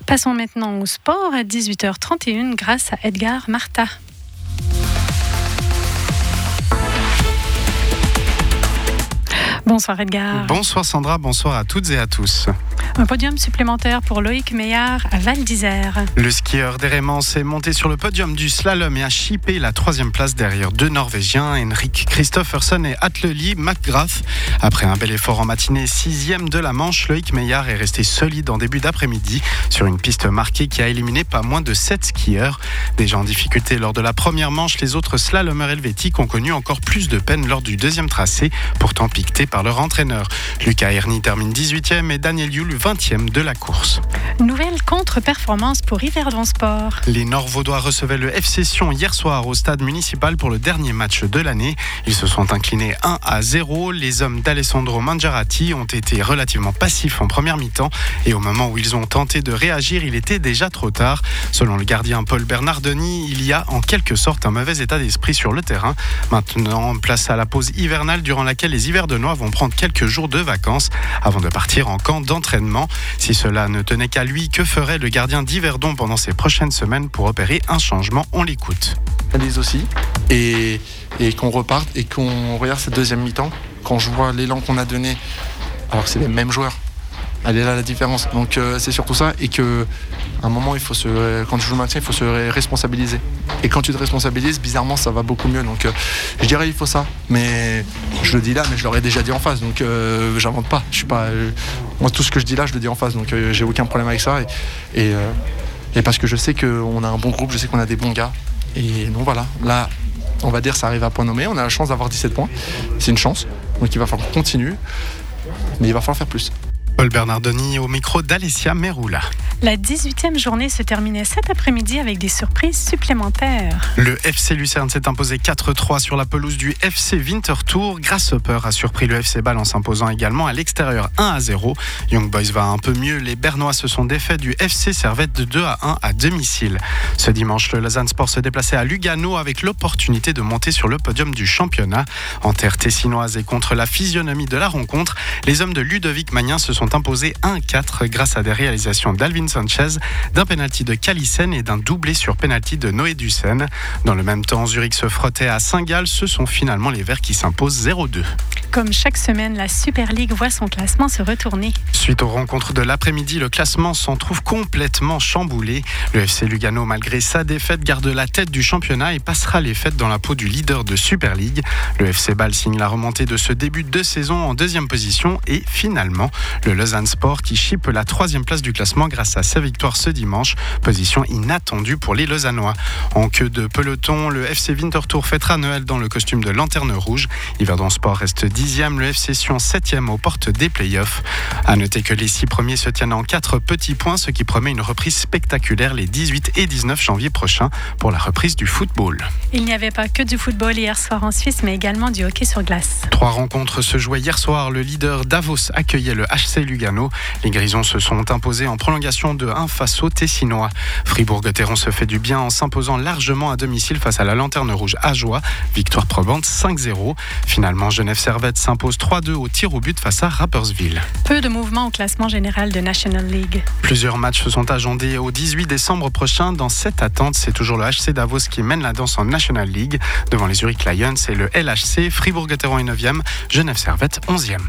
Passons maintenant au sport à 18h31 grâce à Edgar Marta. Bonsoir Edgar. Bonsoir Sandra, bonsoir à toutes et à tous. Un podium supplémentaire pour Loïc Meillard à Val d'Isère. Le skieur d'Hérémence s'est monté sur le podium du slalom et a chippé la 3e place derrière deux Norvégiens, Henrik Kristoffersen et Atle Lie McGrath. Après un bel effort en matinée, 6e de la manche, Loïc Meillard est resté solide en début d'après-midi sur une piste marquée qui a éliminé pas moins de 7 skieurs. Déjà en difficulté lors de la première manche, les autres slalomeurs helvétiques ont connu encore plus de peine lors du deuxième tracé, pourtant piqueté par leur entraîneur. Lucas Erny termine 18e et Daniel Yule 20e de la course. Nouvelle contre-performance pour Yverdon Sport. Les Nord-Vaudois recevaient le FC Sion hier soir au stade municipal pour le dernier match de l'année. Ils se sont inclinés 1-0. Les hommes d'Alessandro Mangiarati ont été relativement passifs en première mi-temps et au moment où ils ont tenté de réagir, il était déjà trop tard. Selon le gardien Paul Bernardoni, il y a en quelque sorte un mauvais état d'esprit sur le terrain. Maintenant, place à la pause hivernale durant laquelle les Yverdonois vont prendre quelques jours de vacances avant de partir en camp d'entraînement. Si cela ne tenait qu'à lui, que ferait le gardien d'Yverdon pendant ces prochaines semaines pour opérer un changement? On l'écoute. Analyse aussi et qu'on reparte et qu'on regarde cette deuxième mi-temps. Quand je vois l'élan qu'on a donné, alors que c'est les mêmes joueurs, elle est là la différence. Donc c'est surtout ça et que à un moment quand tu joues le maintien, il faut se responsabiliser. Et quand tu te responsabilises, bizarrement ça va beaucoup mieux. Donc je dirais il faut ça. Mais je le dis là, mais je l'aurais déjà dit en face. Donc j'invente pas. Je suis pas. Moi tout ce que je dis là, je le dis en face. Donc j'ai aucun problème avec ça. Et parce que je sais qu'on a un bon groupe, je sais qu'on a des bons gars. Et donc voilà. Là, on va dire ça arrive à point nommé. On a la chance d'avoir 17 points. C'est une chance. Donc il va falloir qu'on continue. Mais il va falloir faire plus. Paul Bernardoni au micro d'Alessia Meroula. La 18e journée se terminait cet après-midi avec des surprises supplémentaires. Le FC Lucerne s'est imposé 4-3 sur la pelouse du FC Winterthur. Grasshopper a surpris le FC Bâle en s'imposant également à l'extérieur 1-0. Young Boys va un peu mieux. Les Bernois se sont défaits du FC Servette de 2-1 à domicile. Ce dimanche, le Lausanne Sport se déplaçait à Lugano avec l'opportunité de monter sur le podium du championnat. En terre tessinoise et contre la physionomie de la rencontre, les hommes de Ludovic Magnin se sont imposés 1-4 grâce à des réalisations d'Alvin Sanchez, d'un pénalty de Calissen et d'un doublé sur pénalty de Noé Dussen. Dans le même temps, Zurich se frottait à Saint-Gall. Ce sont finalement les Verts qui s'imposent 0-2. Comme chaque semaine, la Super League voit son classement se retourner. Suite aux rencontres de l'après-midi, le classement s'en trouve complètement chamboulé. Le FC Lugano, malgré sa défaite, garde la tête du championnat et passera les fêtes dans la peau du leader de Super League. Le FC Bâle signe la remontée de ce début de saison en 2e position et finalement, le Lausanne Sport qui chippe la 3e place du classement grâce à sa victoire ce dimanche, position inattendue pour les Lausannois. En queue de peloton, le FC Winterthur fêtera Noël dans le costume de lanterne rouge. Yverdon Sport reste 10e, le FC Sion 7e aux portes des playoffs. À noter que les 6 premiers se tiennent en 4 petits points, ce qui promet une reprise spectaculaire les 18 et 19 janvier prochains pour la reprise du football. Il n'y avait pas que du football hier soir en Suisse, mais également du hockey sur glace. 3 rencontres se jouaient hier soir. Le leader Davos accueillait le HC Lugano. Les Grisons se sont imposés en prolongation de 1 face aux Tessinois. Fribourg-Gotteron se fait du bien en s'imposant largement à domicile face à la Lanterne Rouge Ajoie. Victoire probante 5-0. Finalement, Genève-Servette s'impose 3-2 au tir au but face à Rapperswil. Peu de mouvements au classement général de National League. Plusieurs matchs se sont agendés au 18 décembre prochain. Dans cette attente, c'est toujours le HC Davos qui mène la danse en National League. Devant les Zurich Lions, c'est le LHC. Fribourg-Gotteron est 9e, Genève-Servette 11e.